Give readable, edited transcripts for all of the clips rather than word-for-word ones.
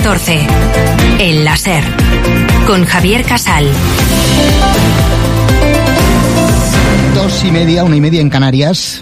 14. El láser. Con Javier Casal. 2:30, 1:30 en Canarias.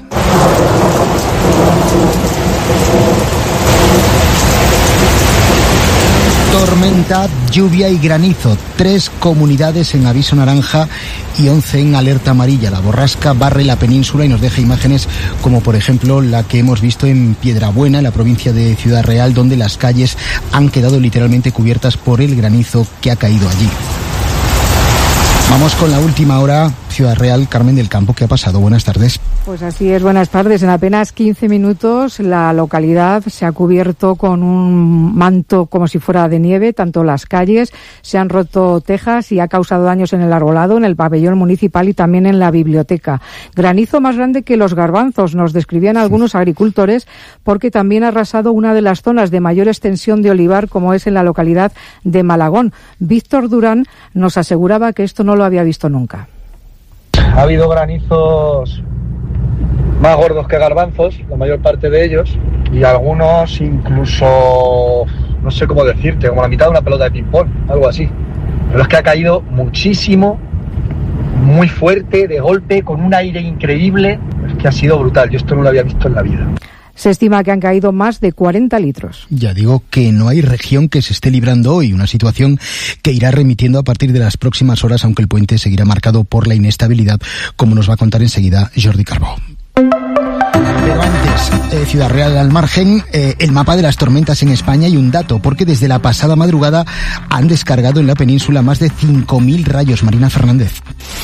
Tormenta, lluvia y granizo. 3 comunidades en aviso naranja y 11 en alerta amarilla. La borrasca barre la península y nos deja imágenes como por ejemplo la que hemos visto en Piedrabuena, en la provincia de Ciudad Real, donde las calles han quedado literalmente cubiertas por el granizo que ha caído allí. Vamos con la última hora. Ciudad Real, Carmen del Campo, ¿qué ha pasado? Buenas tardes. Pues así es, buenas tardes. En apenas 15 minutos la localidad se ha cubierto con un manto como si fuera de nieve, tanto las calles, se han roto tejas y ha causado daños en el arbolado, en el pabellón municipal y también en la biblioteca. Granizo más grande que los garbanzos, nos describían algunos agricultores, porque también ha arrasado una de las zonas de mayor extensión de olivar, como es en la localidad de Malagón. Víctor Durán nos aseguraba que esto no lo había visto nunca. Ha habido granizos más gordos que garbanzos, la mayor parte de ellos, y algunos incluso, no sé cómo decirte, como la mitad de una pelota de ping-pong, algo así. Pero es que ha caído muchísimo, muy fuerte, de golpe, con un aire increíble. Es que ha sido brutal, yo esto no lo había visto en la vida. Se estima que han caído más de 40 litros. Ya digo que no hay región que se esté librando hoy, una situación que irá remitiendo a partir de las próximas horas, aunque el puente seguirá marcado por la inestabilidad, como nos va a contar enseguida Jordi Carbó. Pero antes, Ciudad Real al margen, el mapa de las tormentas en España y un dato, porque desde la pasada madrugada han descargado en la península más de 5.000 rayos. Marina Fernández.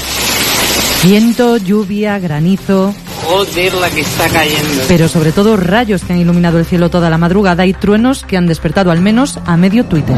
Viento, lluvia, granizo. Joder, la que está cayendo. Pero sobre todo rayos que han iluminado el cielo toda la madrugada y truenos que han despertado al menos a medio Twitter.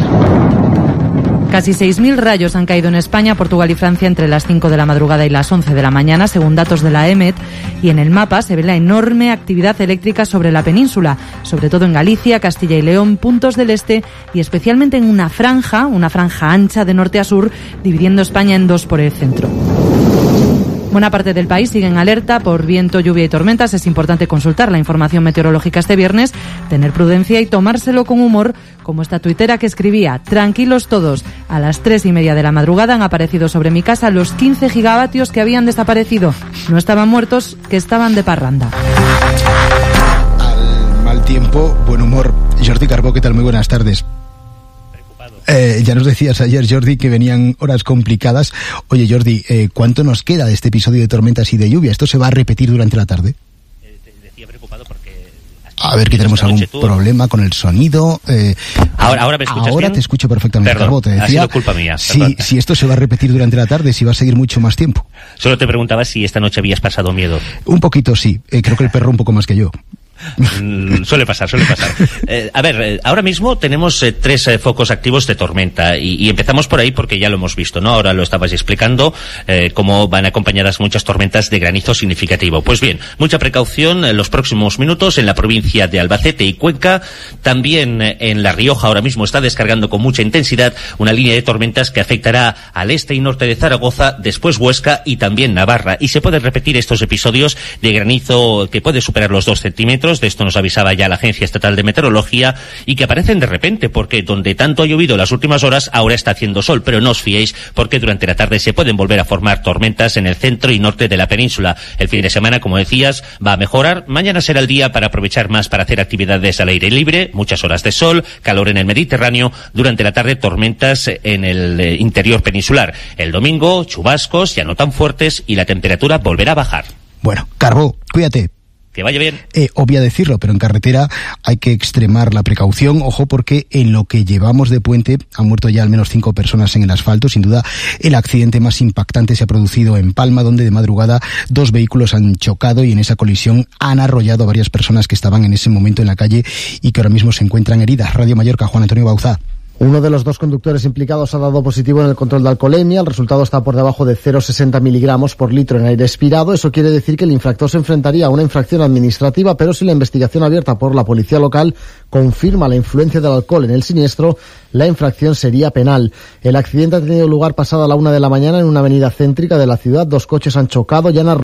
Casi 6.000 rayos han caído en España, Portugal y Francia entre las 5 de la madrugada y las 11 de la mañana, según datos de la EMET. Y en el mapa se ve la enorme actividad eléctrica sobre la península, sobre todo en Galicia, Castilla y León, puntos del este y especialmente en una franja ancha de norte a sur, dividiendo España en dos por el centro. Buena parte del país sigue en alerta por viento, lluvia y tormentas. Es importante consultar la información meteorológica este viernes, tener prudencia y tomárselo con humor, como esta tuitera que escribía: tranquilos todos, a las 3:30 de la madrugada han aparecido sobre mi casa los 15 gigavatios que habían desaparecido. No estaban muertos, que estaban de parranda. Al mal tiempo, buen humor. Jordi Carbó, ¿qué tal? Muy buenas tardes. Ya nos decías ayer, Jordi, que venían horas complicadas. Oye, Jordi, ¿cuánto nos queda de este episodio de tormentas y de lluvia? ¿Esto se va a repetir durante la tarde? Decía preocupado porque... A ver, que tenemos algún problema con el sonido. ¿Ahora me escuchas ahora bien? te escucho perfectamente. Perdón, Carbó, te decía, ha sido culpa mía. Si esto se va a repetir durante la tarde, si va a seguir mucho más tiempo. Solo te preguntaba si esta noche habías pasado miedo. Un poquito sí, creo que el perro un poco más que yo. Suele pasar. A ver, ahora mismo tenemos 3 focos activos de tormenta y empezamos por ahí porque ya lo hemos visto, ¿no? Ahora lo estabas explicando, cómo van acompañadas muchas tormentas de granizo significativo. Pues bien, mucha precaución en los próximos minutos en la provincia de Albacete y Cuenca. También en La Rioja ahora mismo está descargando con mucha intensidad una línea de tormentas que afectará al este y norte de Zaragoza, después Huesca y también Navarra. Y se pueden repetir estos episodios de granizo que puede superar los 2 centímetros. De esto nos avisaba ya la Agencia Estatal de Meteorología, y que aparecen de repente porque donde tanto ha llovido las últimas horas ahora está haciendo sol, pero no os fiéis porque durante la tarde se pueden volver a formar tormentas en el centro y norte de la península. El fin de semana, como decías, va a mejorar. Mañana será el día para aprovechar más para hacer actividades al aire libre, muchas horas de sol, calor en el Mediterráneo, durante la tarde tormentas en el interior peninsular. El domingo chubascos ya no tan fuertes y la temperatura volverá a bajar. Bueno, Carbó, cuídate. Que vaya bien. Obvia decirlo, pero en carretera hay que extremar la precaución. Ojo, porque en lo que llevamos de puente han muerto ya al menos 5 personas en el asfalto. Sin duda, el accidente más impactante se ha producido en Palma, donde de madrugada 2 vehículos han chocado y en esa colisión han arrollado a varias personas que estaban en ese momento en la calle y que ahora mismo se encuentran heridas. Radio Mallorca, Juan Antonio Bauzá. Uno de los 2 conductores implicados ha dado positivo en el control de alcoholemia. El resultado está por debajo de 0,60 miligramos por litro en aire expirado. Eso quiere decir que el infractor se enfrentaría a una infracción administrativa, pero si la investigación abierta por la policía local confirma la influencia del alcohol en el siniestro, la infracción sería penal. El accidente ha tenido lugar pasada la 1 de la mañana en una avenida céntrica de la ciudad. 2 coches han chocado y han